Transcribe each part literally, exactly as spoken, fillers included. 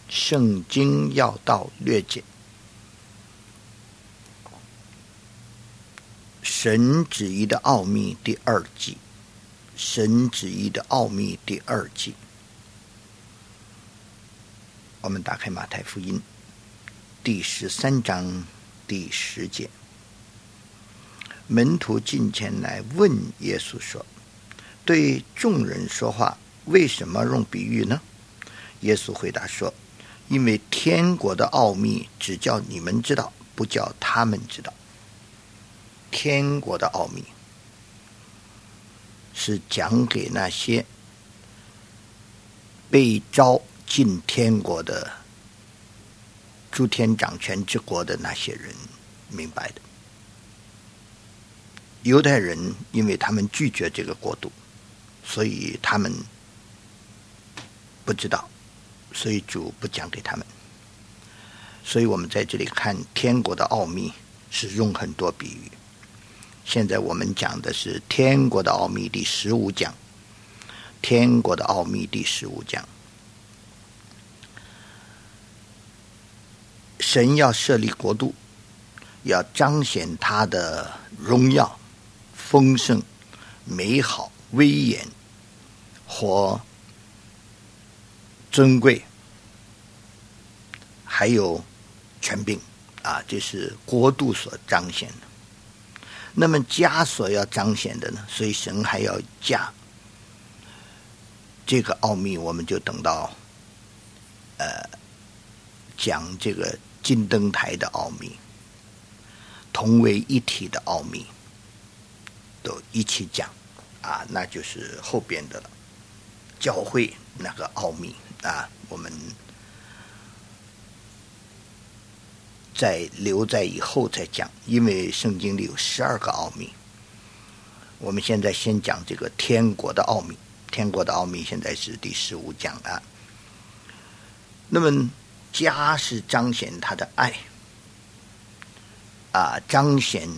圣经要道略解，神旨意的奥秘第二季，神旨意的奥秘第二季。我们打开马太福音第十三章第十节，门徒近前来问耶稣说，对众人说话为什么用比喻呢？耶稣回答说，因为天国的奥秘只叫你们知道，不叫他们知道。天国的奥秘是讲给那些被召进天国的诸天掌权之国的那些人明白的。犹太人因为他们拒绝这个国度，所以他们不知道，所以主不讲给他们。所以我们在这里看天国的奥秘是用很多比喻。现在我们讲的是天国的奥秘第十五讲，天国的奥秘第十五讲。神要设立国度，要彰显他的荣耀、丰盛、美好、威严或尊贵，还有权柄啊，这是国度所彰显的。那么家所要彰显的呢？所以神还要家。这个奥秘我们就等到呃讲这个金灯台的奥秘，同为一体的奥秘都一起讲啊，那就是后边的了。教会那个奥秘啊，我们再留在以后再讲，因为圣经里有十二个奥秘。我们现在先讲这个天国的奥秘，天国的奥秘现在是第十五讲啊。那么家是彰显他的爱啊，彰显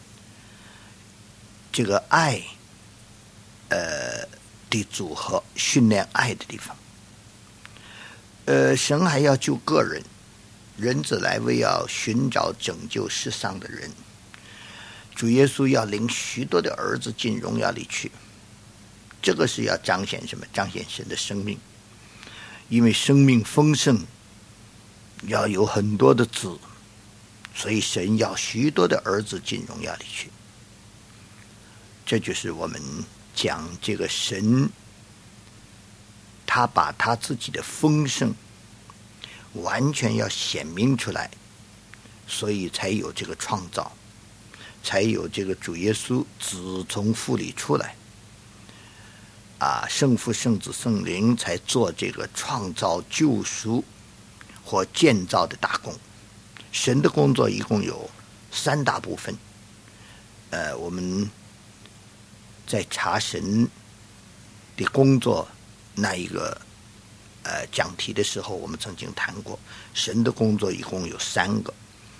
这个爱呃的组合，训练爱的地方。呃，神还要救个人，人子来为要寻找拯救世上的人。主耶稣要领许多的儿子进荣耀里去，这个是要彰显什么？彰显神的生命，因为生命丰盛要有很多的子，所以神要许多的儿子进荣耀里去。这就是我们讲这个神，他把他自己的丰盛完全要显明出来，所以才有这个创造，才有这个主耶稣子从父里出来啊，圣父圣子圣灵才做这个创造救赎或建造的大功。神的工作一共有三大部分，呃，我们在查神的工作那一个呃讲题的时候，我们曾经谈过，神的工作一共有三个，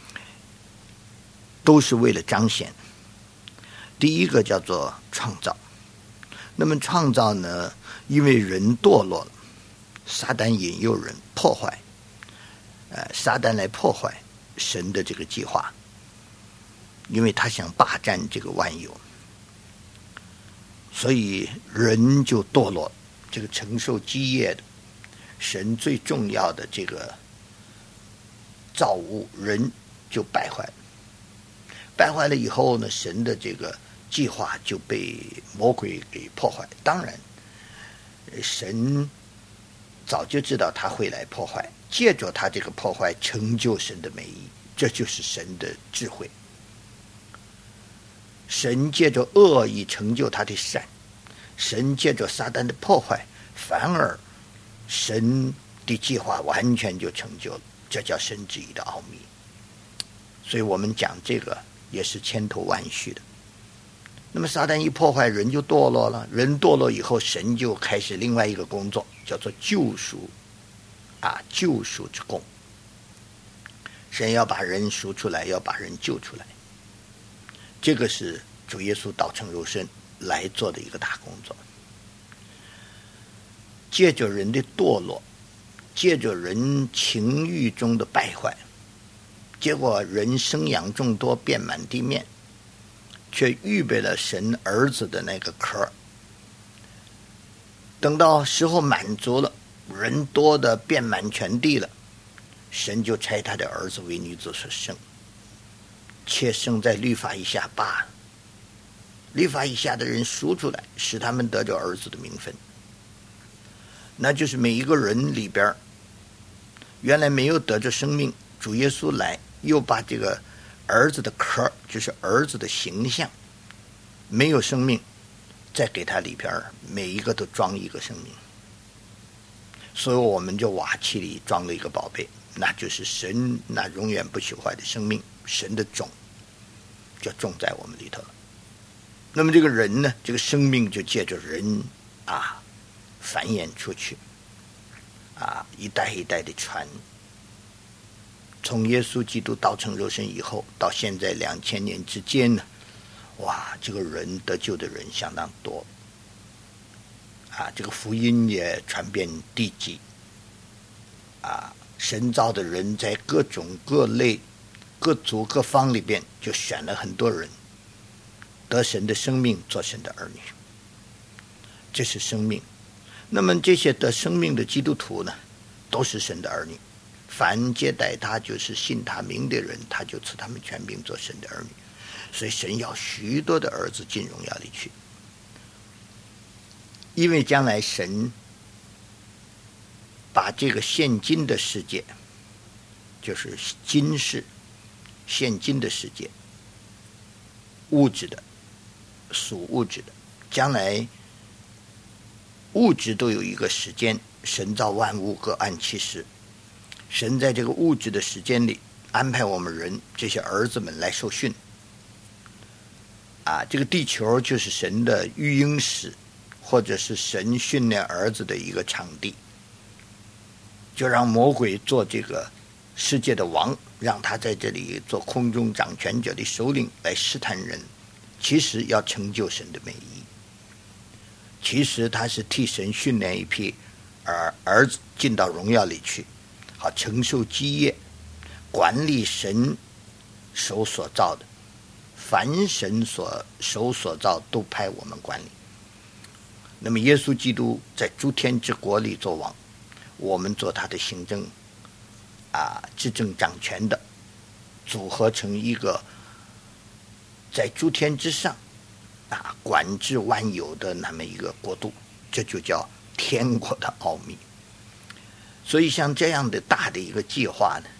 都是为了彰显。第一个叫做创造，那么创造呢，因为人堕落了，撒旦引诱人破坏，呃，撒旦来破坏神的这个计划，因为他想霸占这个万有，所以人就堕落，这个承受基业的神最重要的这个造物人就败坏了。败坏了以后呢，神的这个计划就被魔鬼给破坏。当然神早就知道他会来破坏，借着他这个破坏成就神的美意，这就是神的智慧。神借着恶意成就他的善，神借着撒旦的破坏，反而神的计划完全就成就了，这叫神旨意的奥秘。所以我们讲这个也是千头万绪的。那么撒旦一破坏，人就堕落了，人堕落以后，神就开始另外一个工作，叫做救赎啊，救赎之功。神要把人赎出来，要把人救出来，这个是主耶稣道成肉身来做的一个大工作。借着人的堕落， 借着人情欲中的败坏，结果人生养众多，遍满地面，却预备了神儿子的那个壳。等到时候满足了，人多的遍满全地了，神就差他的儿子为女子所生，且生在律法以下罢了。律法以下的人赎出来，使他们得着儿子的名分。那就是每一个人里边，原来没有得着生命，主耶稣来又把这个儿子的壳，就是儿子的形象，没有生命，再给他里边每一个都装一个生命。所以我们就瓦器里装了一个宝贝，那就是神那永远不朽坏的生命，神的种就种在我们里头了。那么这个人呢，这个生命就借着人啊繁衍出去，啊一代一代的传。从耶稣基督道成肉身以后，到现在两千年之间呢，哇，这个人得救的人相当多，啊，这个福音也传遍地极，啊，神造的人在各种各类、各族各方里边，就选了很多人，得神的生命，做神的儿女，这是生命。那么这些得生命的基督徒呢，都是神的儿女。凡接待他，就是信他名的人，他就赐他们权柄做神的儿女。所以神要许多的儿子进荣耀里去，因为将来神把这个现今的世界，就是今世现今的世界，物质的属物质的，将来物质都有一个时间，神造万物各按其时，神在这个物质的时间里安排我们人这些儿子们来受训。啊，这个地球就是神的育婴室，或者是神训练儿子的一个场地。就让魔鬼做这个世界的王，让他在这里做空中掌权者的首领来试探人，其实要成就神的美意。其实他是替神训练一批儿儿子进到荣耀里去，好承受基业，管理神手所造的。凡神所手所造都派我们管理。那么耶稣基督在诸天之国里做王，我们做他的行政啊执政掌权的，组合成一个在诸天之上啊管制万有的那么一个国度，这就叫天国的奥秘。所以像这样的大的一个计划呢，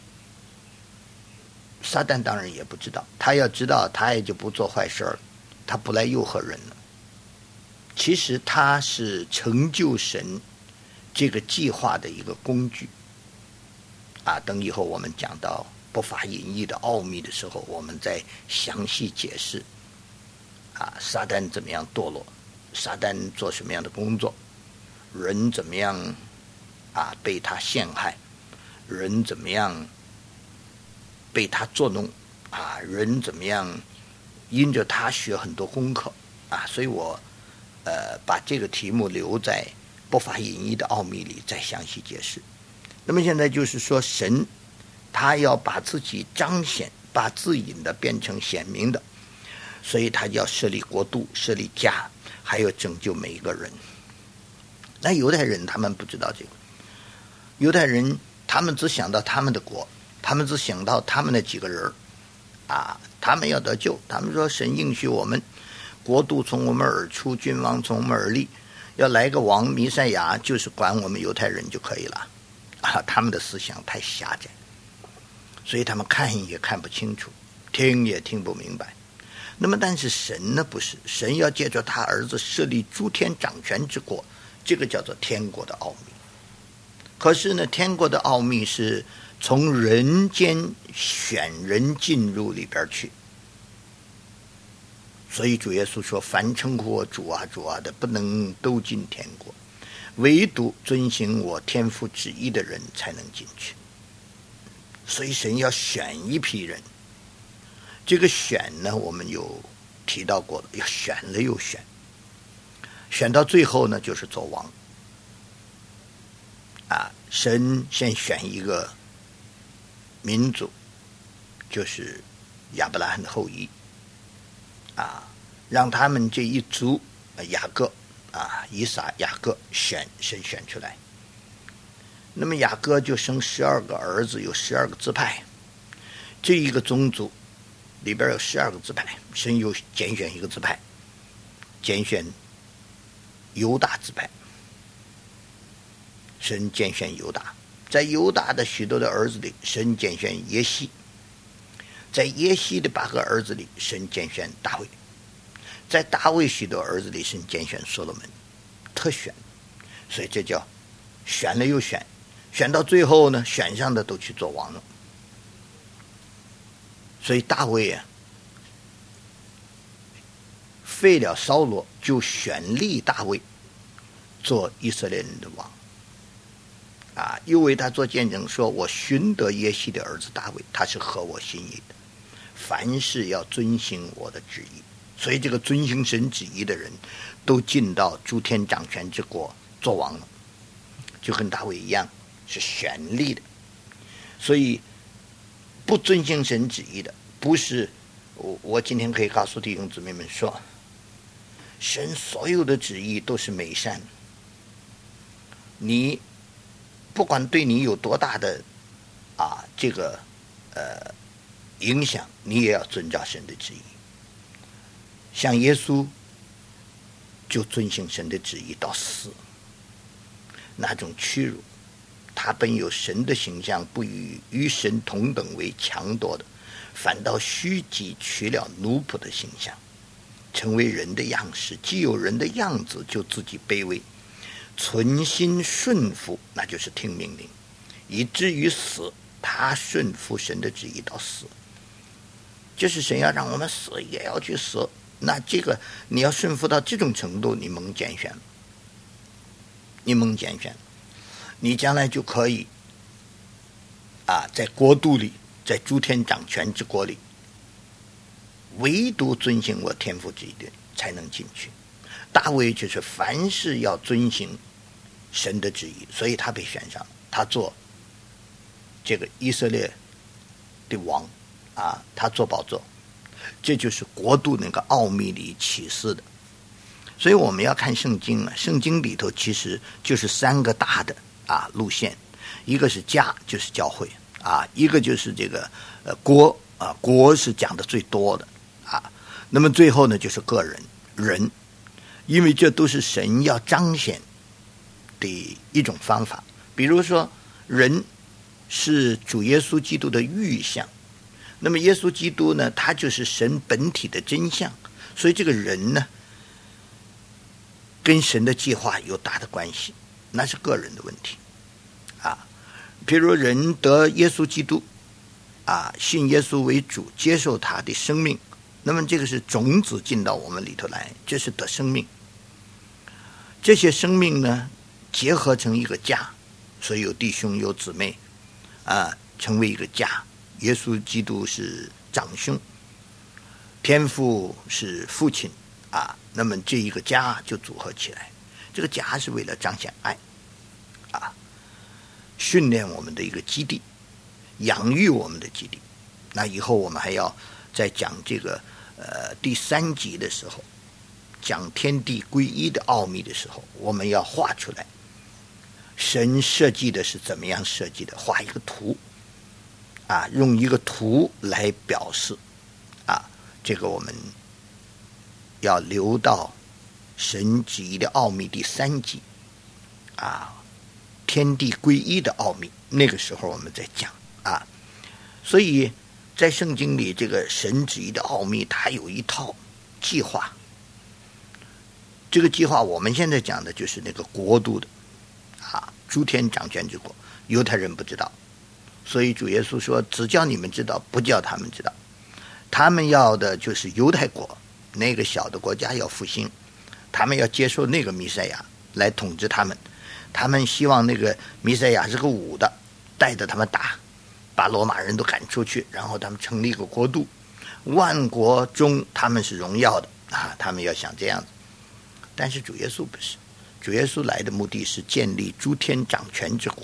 撒旦当然也不知道，他要知道他也就不做坏事了，他不来诱惑人了。其实他是成就神这个计划的一个工具啊。等以后我们讲到不法隐逸的奥秘的时候，我们再详细解释啊，撒旦怎么样堕落，撒旦做什么样的工作，人怎么样啊被他陷害，人怎么样被他作弄啊，人怎么样因着他学很多功课啊。所以我呃把这个题目留在不法隐逸的奥秘里再详细解释。那么现在就是说，神他要把自己彰显，把自隐的变成显明的，所以他要设立国度，设立家，还有拯救每一个人。那犹太人他们不知道这个，犹太人他们只想到他们的国，他们只想到他们的几个人啊，他们要得救。他们说神应许我们，国度从我们而出，君王从我们而立，要来个王弥赛亚，就是管我们犹太人就可以了啊。他们的思想太狭窄，所以他们看也看不清楚，听也听不明白。那么但是神呢，不是，神要借着他儿子设立诸天掌权之国，这个叫做天国的奥秘。可是呢，天国的奥秘是从人间选人进入里边去。所以主耶稣说，凡称呼我主啊主啊的，不能都进天国，唯独遵行我天父旨意的人才能进去。所以神要选一批人，这个选呢，我们有提到过了，要选了又选，选到最后呢，就是做王啊。 神先选一个民族，就是亚伯拉罕的后裔啊，让他们这一族雅各啊，以撒、雅各选神选出来。那么雅各就生十二个儿子，有十二个支派。这一个宗族里边有十二个支派，神又拣选一个支派，拣选犹大支派。神拣选犹大，在犹大的许多的儿子里，神拣选耶西；在耶西的八个儿子里，神拣选大卫；在大卫许多儿子里，神拣选所罗门，特选。所以这叫选了又选，选到最后呢，选上的都去做王了。所以大卫啊，废了扫罗，就选立大卫做以色列人的王。啊，又为他做见证，说我寻得耶西的儿子大卫，他是合我心意的，凡事要遵行我的旨意。所以这个遵行神旨意的人，都进到诸天掌权之国做王了，就跟大卫一样，是选立的。所以不遵行神旨意的，不是我我今天可以告诉弟兄姊妹们说，神所有的旨意都是美善，你不管对你有多大的啊这个呃影响，你也要遵照神的旨意。像耶稣就遵行神的旨意到死，那种屈辱，他本有神的形象，不与与神同等为强夺的，反倒虚己，取了奴仆的形象，成为人的样式。既有人的样子，就自己卑微，存心顺服，那就是听命令，以至于死。他顺服神的旨意到死，就是神要让我们死，也要去死。那这个你要顺服到这种程度，你蒙拣选，你蒙拣选，你将来就可以啊，在国度里，在诸天掌权之国里，唯独遵行我天父旨意的才能进去。大卫就是凡事要遵行神的旨意，所以他被选上，他做这个以色列的王啊，他做宝座。这就是国度那个奥秘里启示的。所以我们要看圣经啊，圣经里头其实就是三个大的啊路线，一个是家，就是教会啊，一个就是这个呃国啊，国是讲的最多的啊，那么最后呢就是个人人，因为这都是神要彰显的一种方法。比如说人是主耶稣基督的预像，那么耶稣基督呢，他就是神本体的真相，所以这个人呢跟神的计划有大的关系，那是个人的问题啊。比如人得耶稣基督啊，信耶稣为主，接受他的生命，那么这个是种子进到我们里头来，这是得生命。这些生命呢结合成一个家，所以有弟兄有姊妹啊，成为一个家。耶稣基督是长兄，天父是父亲啊，那么这一个家就组合起来。这个家是为了彰显爱啊，训练我们的一个基地，养育我们的基地。那以后我们还要在讲这个呃第三集的时候，讲天地归一的奥秘的时候，我们要画出来神设计的是怎么样设计的，画一个图啊，用一个图来表示啊，这个我们要留到神旨意的奥秘第三集啊，天地归一的奥秘，那个时候我们再讲啊。所以在圣经里，这个神旨意的奥秘，它有一套计划。这个计划我们现在讲的就是那个国度的啊，诸天掌权之国，犹太人不知道。所以主耶稣说，只叫你们知道，不叫他们知道。他们要的就是犹太国那个小的国家要复兴，他们要接受那个弥赛亚来统治他们，他们希望那个弥赛亚是个武的，带着他们打，把罗马人都赶出去，然后他们成立一个国度，万国中他们是荣耀的啊，他们要想这样子。但是主耶稣不是，主耶稣来的目的是建立诸天掌权之国，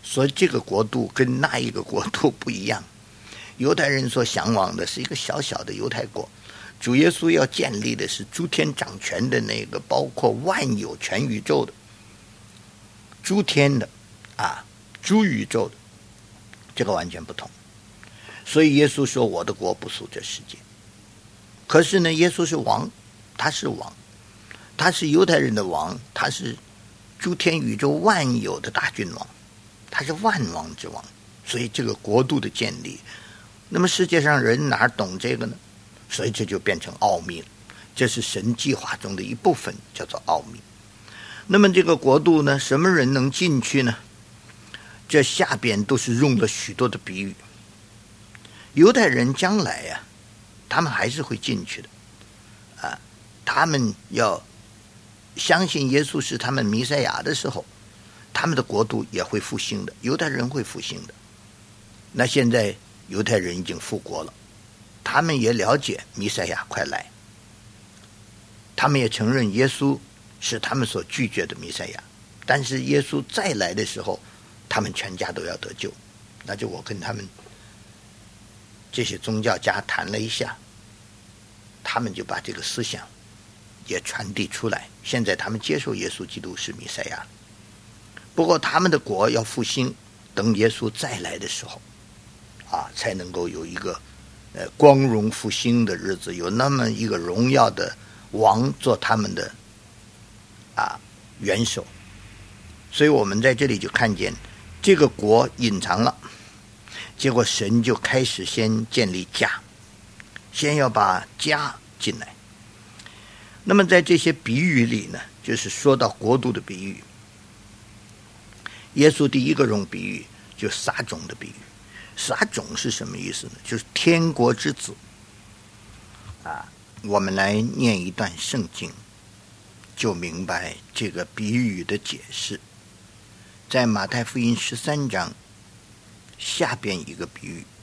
所以这个国度跟那一个国度不一样。犹太人所向往的是一个小小的犹太国，主耶稣要建立的是诸天掌权的那个，包括万有全宇宙的诸天的啊，诸宇宙的，这个完全不同。所以耶稣说我的国不属这世界。可是呢，耶稣是王，他是王，他是犹太人的王，他是诸天宇宙万有的大君王，他是万王之王。所以这个国度的建立，那么世界上人哪懂这个呢？所以这就变成奥秘了，这是神计划中的一部分，叫做奥秘。那么这个国度呢，什么人能进去呢？这下边都是用了许多的比喻。犹太人将来呀、啊，他们还是会进去的啊，他们要相信耶稣是他们弥赛亚的时候，他们的国度也会复兴的，犹太人会复兴的。那现在犹太人已经复国了，他们也了解弥赛亚快来，他们也承认耶稣是他们所拒绝的弥赛亚，但是耶稣再来的时候，他们全家都要得救。那就我跟他们这些宗教家谈了一下，他们就把这个思想也传递出来，现在他们接受耶稣基督是弥赛亚。不过他们的国要复兴，等耶稣再来的时候啊，才能够有一个呃光荣复兴的日子，有那么一个荣耀的王做他们的啊元首。所以我们在这里就看见这个国隐藏了，结果神就开始先建立家，先要把家进来。那么在这些比喻里呢，就是说到国度的比喻，耶稣第一个用比喻就撒种的比喻。撒种是什么意思呢？就是天国之子啊。我们来念一段圣经，就明白这个比喻的解释。在马太福音十三章下边一个比喻，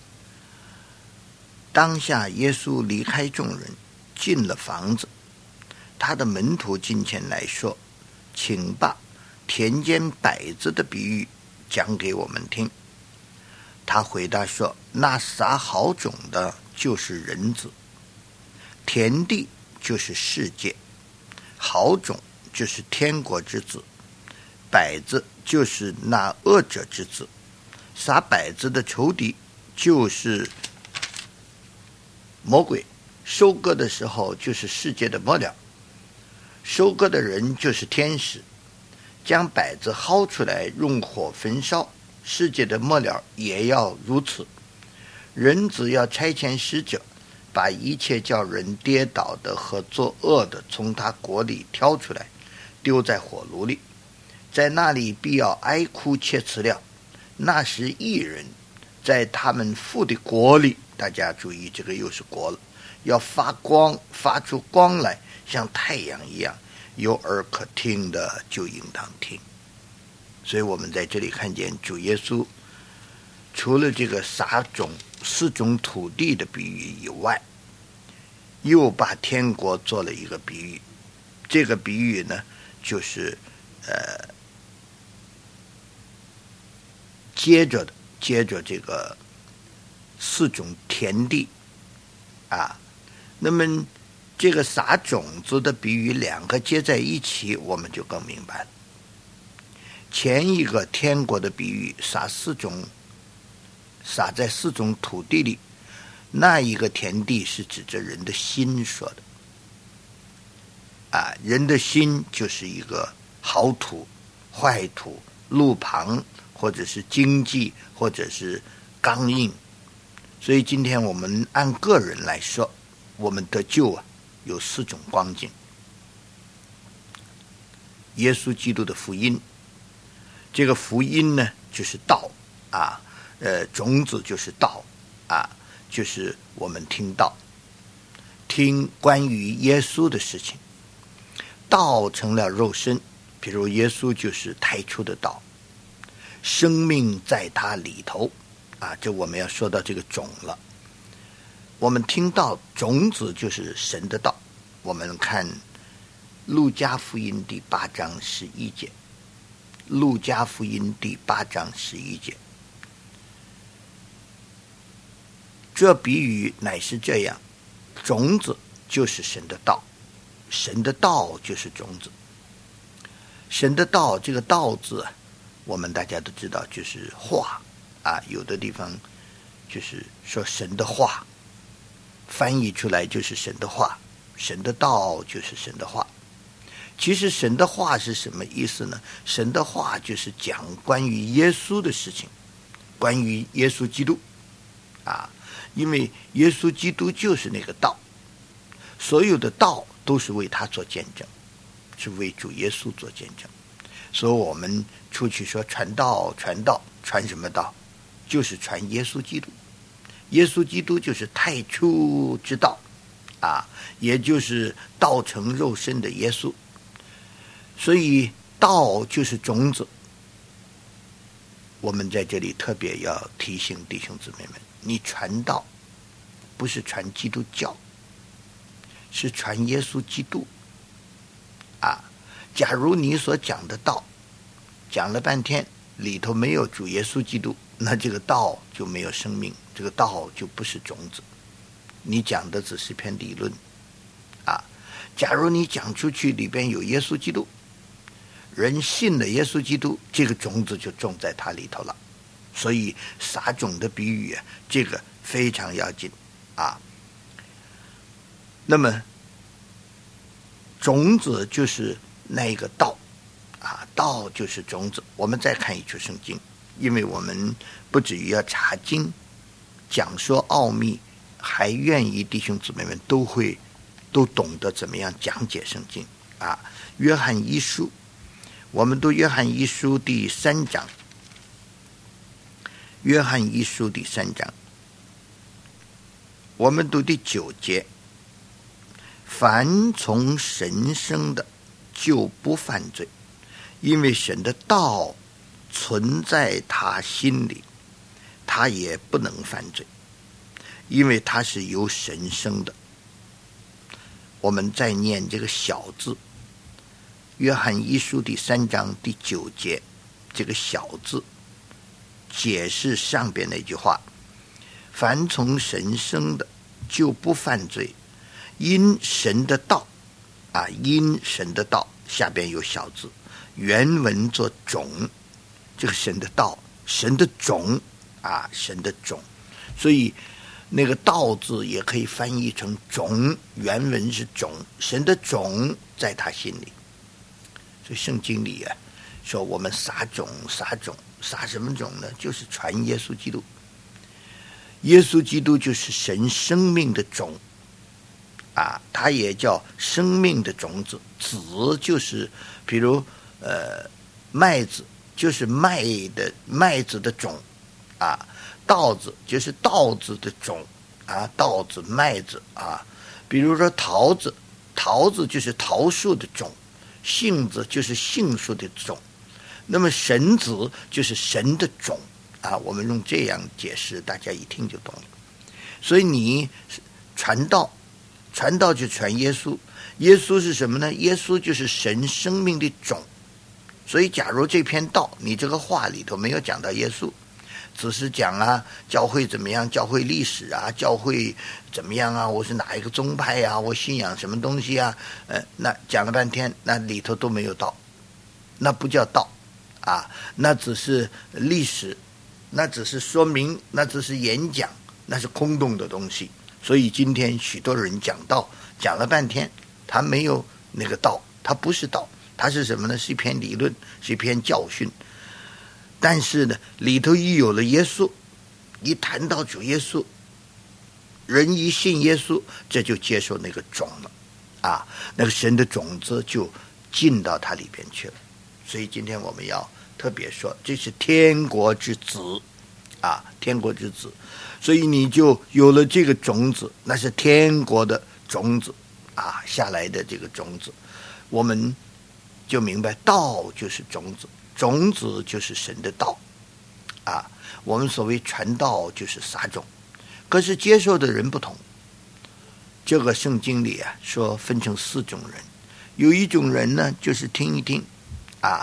当下耶稣离开众人，进了房子，他的门徒进前来说，请把田间摆子的比喻讲给我们听。他回答说，那撒好种的就是人子，田地就是世界，好种就是天国之子，摆子就是那恶者之子，撒摆子的仇敌就是魔鬼，收割的时候就是世界的末了，收割的人就是天使，将摆子薅出来用火焚烧，世界的末了也要如此。人子要差遣使者，把一切叫人跌倒的和作恶的从他国里挑出来，丢在火炉里，在那里必要哀哭切齿了。那时义人在他们父的国里，大家注意，这个又是国了，要发光，发出光来，像太阳一样，有耳可听的就应当听。所以我们在这里看见主耶稣除了这个撒种四种土地的比喻以外，又把天国做了一个比喻。这个比喻呢，就是呃接着的接着这个四种田地啊。那么这个撒种子的比喻两个接在一起，我们就更明白了。前一个天国的比喻，撒四种，撒在四种土地里，那一个田地是指着人的心说的啊，人的心就是一个好土、坏土、路旁，或者是经济，或者是刚硬。所以今天我们按个人来说，我们得救啊，有四种光景。耶稣基督的福音，这个福音呢，就是道啊，呃，种子就是道啊，就是我们听道，听关于耶稣的事情。道成了肉身，比如耶稣就是太初的道，生命在他里头啊，这我们要说到这个种了。我们听到种子就是神的道。我们看路加福音第八章十一节， 路加福音第八章十一节。这比喻乃是这样，种子就是神的道，神的道就是种子。神的道，这个道字我们大家都知道就是话啊，有的地方就是说神的话，翻译出来就是神的话，神的道就是神的话。其实神的话是什么意思呢？神的话就是讲关于耶稣的事情，关于耶稣基督啊，因为耶稣基督就是那个道，所有的道都是为他做见证，是为主耶稣做见证。所以我们出去说传道传道，传什么道？就是传耶稣基督。耶稣基督就是太初之道啊，也就是道成肉身的耶稣。所以道就是种子。我们在这里特别要提醒弟兄姊妹们，你传道不是传基督教，是传耶稣基督啊。假如你所讲的道讲了半天里头没有主耶稣基督，那这个道就没有生命，这个道就不是种子，你讲的只是篇理论啊。假如你讲出去里边有耶稣基督，人信了耶稣基督，这个种子就种在他里头了。所以撒种的比喻啊，这个非常要紧啊。那么种子就是那个道啊，道就是种子。我们再看一处圣经，因为我们不止于要查经讲说奥秘，还愿意弟兄姊妹们都会都懂得怎么样讲解圣经啊。约翰一书，我们读约翰一书第三章，约翰一书第三章，我们读第九节，凡从神生的就不犯罪，因为神的道存在他心里，他也不能犯罪，因为他是由神生的。我们再念这个小字，约翰一书第三章第九节，这个小字解释上边那句话，凡从神生的就不犯罪，因神的道啊，因神的道，下边有小字，原文做种，这个神的道，神的种啊，神的种，所以那个道字也可以翻译成种，原文是种，神的种在他心里。所以圣经里啊说我们撒种撒种撒什么种呢？就是传耶稣基督。耶稣基督就是神生命的种啊，它也叫生命的种子。子就是比如呃麦子，就是麦的麦子的种啊，稻子就是稻子的种啊，稻子麦子啊，比如说桃子，桃子就是桃树的种，杏子就是杏树的种，那么神子就是神的种啊，我们用这样解释，大家一听就懂了。所以你传道，传道就传耶稣，耶稣是什么呢？耶稣就是神生命的种。所以假如这篇道你这个话里头没有讲到耶稣，只是讲啊教会怎么样，教会历史啊，教会怎么样啊，我是哪一个宗派啊，我信仰什么东西啊，呃，那讲了半天，那里头都没有道，那不叫道啊，那只是历史，那只是说明，那只是演讲，那是空洞的东西。所以今天许多人讲道讲了半天，他没有那个道，他不是道，他是什么呢？是一篇理论，是一篇教训。但是呢，里头一有了耶稣，一谈到主耶稣，人一信耶稣，这就接受那个种了啊，那个神的种子就进到他里边去了。所以今天我们要特别说，这是天国之子啊，天国之子。所以你就有了这个种子，那是天国的种子啊，下来的这个种子，我们就明白道就是种子，种子就是神的道啊。我们所谓传道就是撒种，可是接受的人不同。这个圣经里啊说分成四种人，有一种人呢就是听一听啊，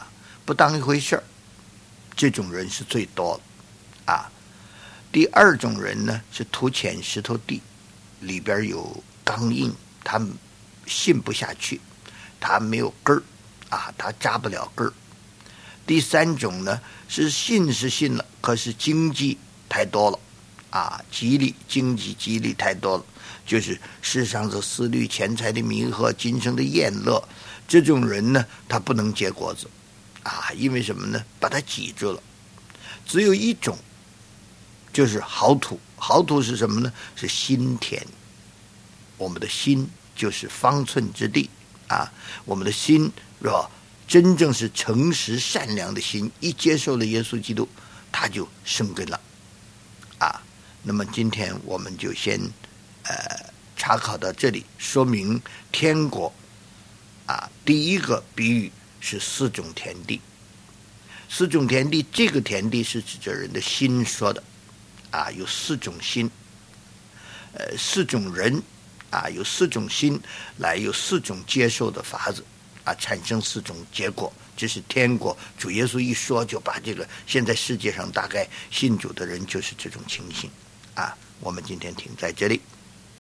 不当一回事儿，这种人是最多的啊。第二种人呢是土浅石头地，里边有刚硬，他信不下去，他没有根儿啊，他扎不了根儿。第三种呢是信是信了，可是经济太多了啊，激励经济激励太多了，就是世上的思虑、钱财的迷惑、今生的厌乐，这种人呢他不能结果子啊，因为什么呢？把他挤住了。只有一种，就是好土。好土是什么呢？是心田。我们的心就是方寸之地啊，我们的心是吧？真正是诚实善良的心，一接受了耶稣基督，他就生根了啊。那么今天我们就先呃查考到这里，说明天国啊，第一个比喻是四种田地。四种田地，这个田地是指着人的心说的啊，有四种心，呃，四种人啊，有四种心，来有四种接受的法子啊，产生四种结果。这是天国，主耶稣一说就把这个现在世界上大概信主的人就是这种情形啊。我们今天停在这里。